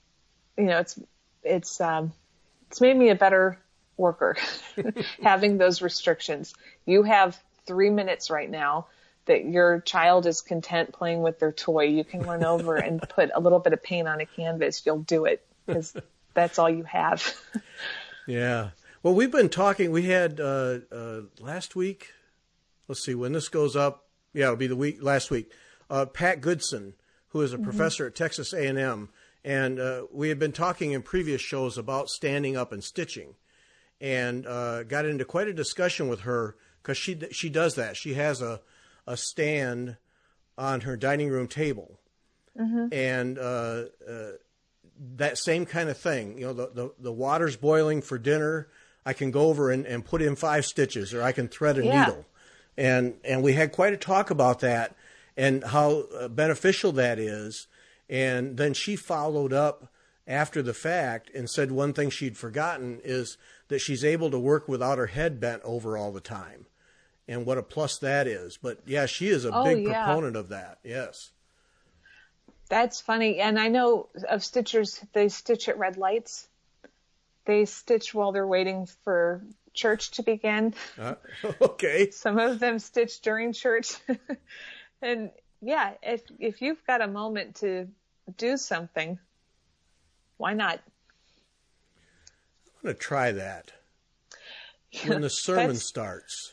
it's made me a better worker having those restrictions. You have 3 minutes right now that your child is content playing with their toy. You can run over and put a little bit of paint on a canvas. You'll do it because that's all you have. Yeah. Well, we've been talking. We had last week. Let's see when this goes up. Yeah, it'll be last week. Pat Goodson, who is a professor at Texas A&M, and we had been talking in previous shows about standing up and stitching, and got into quite a discussion with her because she does that. She has a stand on her dining room table, and that same kind of thing. You know, the water's boiling for dinner. I can go over and put in 5 stitches, or I can thread a needle. And we had quite a talk about that and how beneficial that is. And then she followed up after the fact and said one thing she'd forgotten is that she's able to work without her head bent over all the time. And what a plus that is. But yeah, she is a big proponent of that. Yes. That's funny. And I know of stitchers, they stitch at red lights. They stitch while they're waiting for church to begin. Okay. Some of them stitch during church. And yeah, if you've got a moment to do something, why not? I'm going to try that when the sermon starts.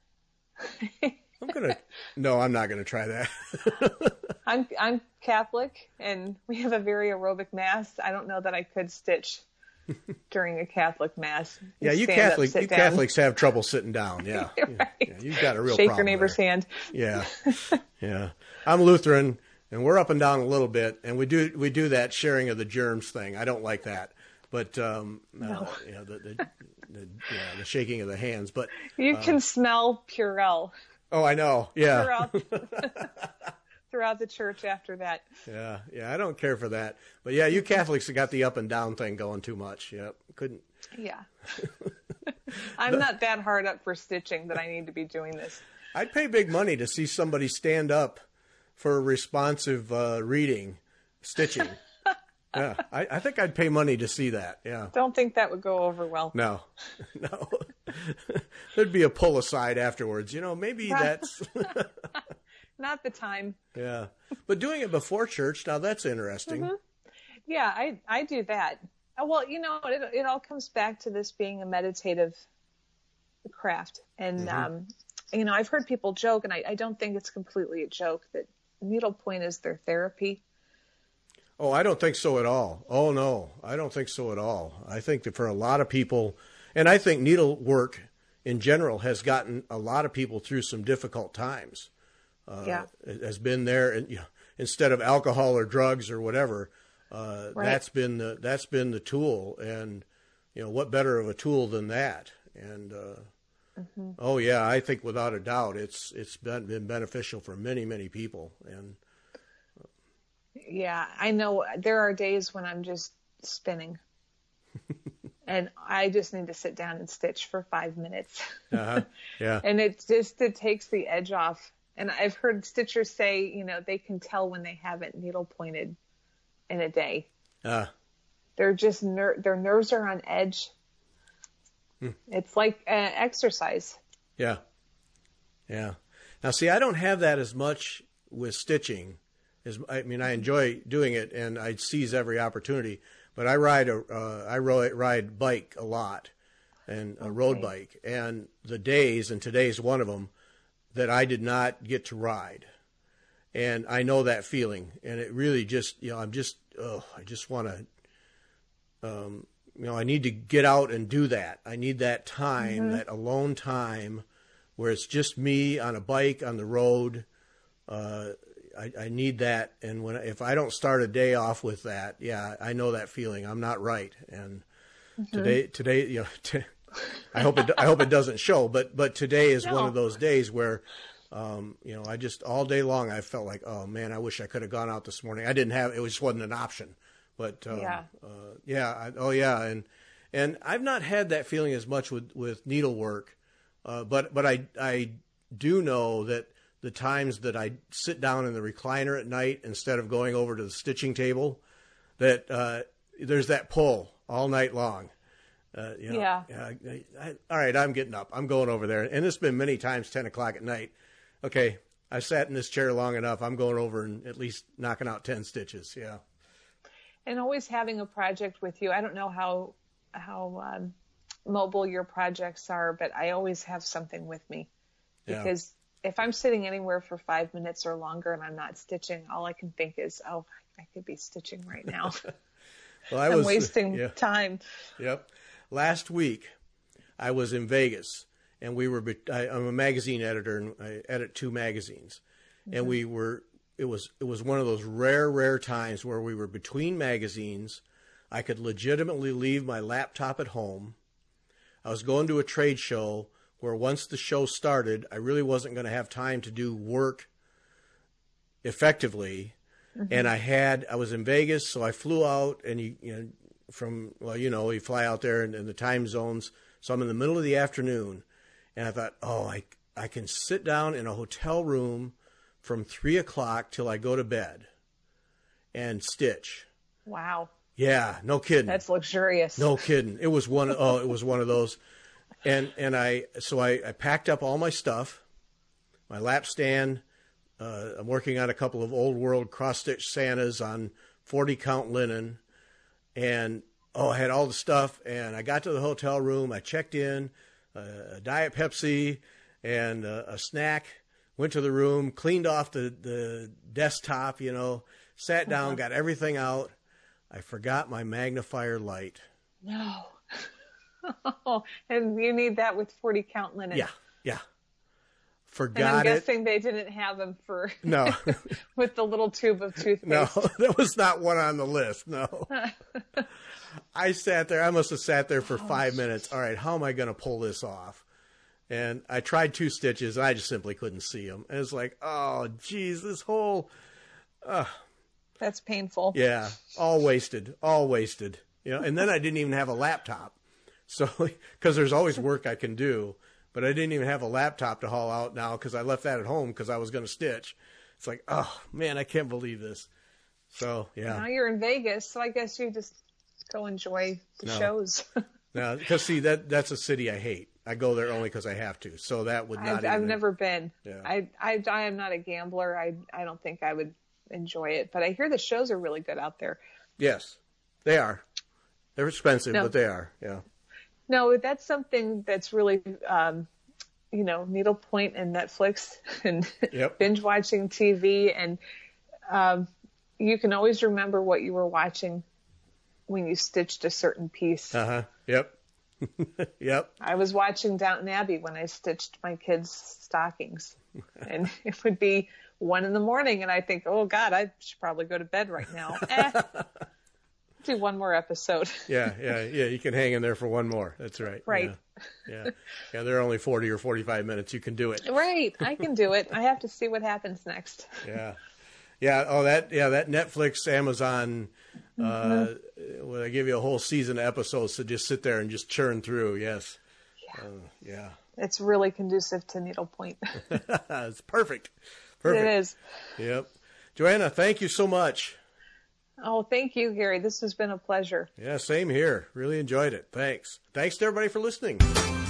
No, I'm not going to try that. I'm Catholic, and we have a very aerobic mass. I don't know that I could stitch during a Catholic mass. Yeah, you Catholics have trouble sitting down. Yeah, right. You've got a real Shake problem your neighbor's there. hand. Yeah, yeah. I'm Lutheran, and we're up and down a little bit, and we do that sharing of the germs thing. I don't like that, but No. the shaking of the hands. But you can smell Purell. Oh, I know. Yeah. Throughout the church after that. Yeah, I don't care for that. But yeah, you Catholics have got the up and down thing going too much. Yep, couldn't. Yeah. I'm not that hard up for stitching that I need to be doing this. I'd pay big money to see somebody stand up for responsive reading, stitching. Yeah, I think I'd pay money to see that. Yeah. Don't think that would go over well. No. There'd be a pull aside afterwards. You know, maybe that's not the time. Yeah. But doing it before church, now that's interesting. Mm-hmm. Yeah, I do that. Well, you know, it all comes back to this being a meditative craft. And, you know, I've heard people joke, and I don't think it's completely a joke, that needlepoint is their therapy. Oh, I don't think so at all. Oh, no, I don't think so at all. I think that for a lot of people, and I think needlework in general has gotten a lot of people through some difficult times. It has been there, and you know, instead of alcohol or drugs or whatever, right. that's been the tool. And you know, what better of a tool than that? And oh yeah, I think without a doubt, it's been beneficial for many people. And yeah, I know there are days when I'm just spinning. And I just need to sit down and stitch for 5 minutes. Yeah. And it takes the edge off. And I've heard stitchers say, you know, they can tell when they haven't needle pointed in a day. They're just their nerves are on edge. It's like exercise. Yeah. Now, see, I don't have that as much with stitching. I enjoy doing it, and I seize every opportunity. But I ride bike a lot, and a road bike. And the days, and today's one of them, that I did not get to ride. And I know that feeling. And it really just, you know, I just want to, you know, I need to get out and do that. I need that time, that alone time where it's just me on a bike on the road. I need that. And if I don't start a day off with that, yeah, I know that feeling. I'm not right. And today, you know, I hope it doesn't show, but today is one of those days where, you know, I just all day long I felt like, oh man, I wish I could have gone out this morning. It just wasn't an option. But and I've not had that feeling as much with needlework, but I do know that the times that I sit down in the recliner at night instead of going over to the stitching table, that there's that pull all night long. You know, all right, I'm getting up. I'm going over there. And it's been many times 10 o'clock at night. Okay, I sat in this chair long enough. I'm going over and at least knocking out 10 stitches. Yeah. And always having a project with you. I don't know how mobile your projects are, but I always have something with me. Because if I'm sitting anywhere for 5 minutes or longer and I'm not stitching, all I can think is, oh, I could be stitching right now. Well, I'm wasting time. Yep. Last week, I was in Vegas, and I'm a magazine editor, and I edit 2 magazines. And we were it was one of those rare times where we were between magazines. I could legitimately leave my laptop at home. I was going to a trade show where once the show started, I really wasn't going to have time to do work effectively. Mm-hmm. And I was in Vegas, so I flew out, and you fly out there in the time zones. So I'm in the middle of the afternoon, and I thought, I can sit down in a hotel room from 3:00 till I go to bed and stitch. Wow. Yeah, no kidding. That's luxurious. No kidding. It was one of those. And I packed up all my stuff, my lap stand. I'm working on a couple of old world cross stitch Santas on 40 count linen, and I had all the stuff. And I got to the hotel room. I checked in, a Diet Pepsi and a snack. Went to the room, cleaned off the desktop, sat down, got everything out. I forgot my magnifier light. No. And you need that with 40 count linen. Yeah. Forgot it. And I'm guessing they didn't have them for no with the little tube of toothpaste. No, that was not one on the list. No. I sat there. I must have sat there for 5 minutes. All right, how am I going to pull this off? And I tried 2 stitches, and I just simply couldn't see them. And it's like, oh, geez, this whole... That's painful. Yeah, all wasted. And then I didn't even have a laptop. So, because there's always work I can do, but I didn't even have a laptop to haul out now because I left that at home because I was going to stitch. It's like, oh, man, I can't believe this. So, yeah. Now you're in Vegas, so I guess you just go enjoy the shows. No, because, see, that's a city I hate. I go there only because I have to. So that would not I've never been. Yeah. I am not a gambler. I don't think I would enjoy it. But I hear the shows are really good out there. Yes, they are. They're expensive, but they are, yeah. No, that's something that's really, needlepoint and Netflix and binge watching TV. And you can always remember what you were watching when you stitched a certain piece. Uh-huh. Yep. Yep. I was watching Downton Abbey when I stitched my kids' stockings. And it would be 1 a.m. and I think, oh, God, I should probably go to bed right now. Do one more episode. Yeah. You can hang in there for one more. That's right. Right. Yeah. They're only 40 or 45 minutes. You can do it. Right. I can do it. I have to see what happens next. Yeah. Oh, that Netflix, Amazon, well, they give you a whole season of episodes to just sit there and just churn through. Yes. Yeah. It's really conducive to needlepoint. It's perfect. It is. Yep. Joanna, thank you so much. Oh, thank you, Gary. This has been a pleasure. Yeah, same here. Really enjoyed it. Thanks to everybody for listening.